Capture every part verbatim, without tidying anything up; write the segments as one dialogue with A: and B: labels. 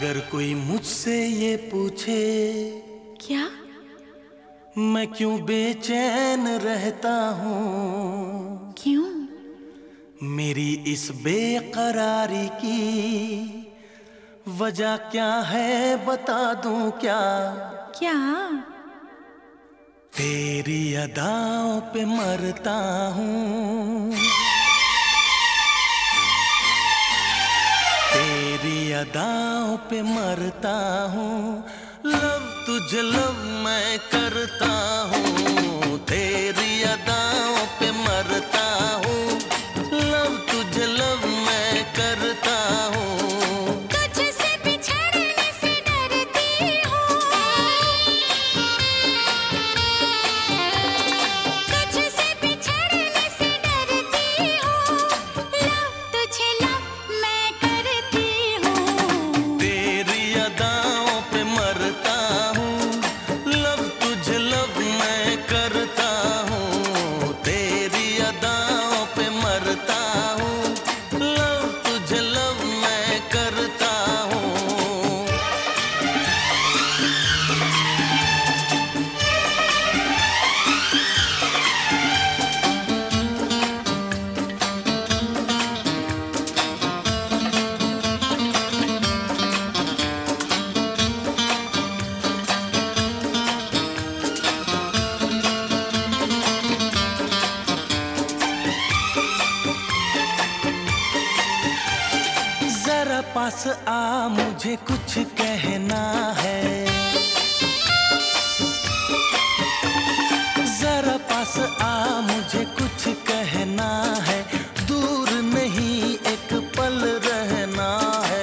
A: अगर कोई मुझसे ये पूछे
B: क्या
A: मैं क्यों बेचैन रहता हूँ,
B: क्यों
A: मेरी इस बेकरारी की वजह क्या है बता दूं क्या।
B: क्या
A: तेरी अदाओं पे मरता हूँ, तेरी अदाओं पे मरता हूँ, लव तुझे लव मैं करता हूँ, तेरी अदाओं पे मरता हूँ, लव तुझे लव मैं करता हूँ।
B: तुझसे बिछड़ने से डरती हूँ, तुझसे बिछड़ने से डरती हूँ, लव तुझे लव मैं करती हूँ।
A: तेरी अदाओं पे मरता हूँ, लव तुझे लव मैं करता हूँ, तेरी अदाओं पे मरता हूँ, लव तुझे लव मैं करता हूँ। जरा पास आ मुझे कुछ कहना है, जरा पास आ मुझे कुछ कहना है, दूर नहीं एक पल रहना है।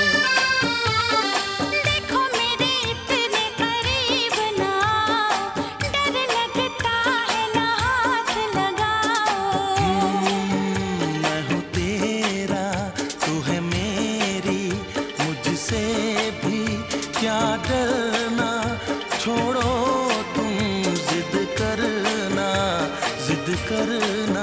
B: देखो मेरे इतने करीब ना आओ, डर लगता है ना हाथ लगाओ।
A: मैं हूँ तेरा तू है मेरी, मुझसे भी क्या डरना, छोड़ो तुम जिद करना, जिद करना।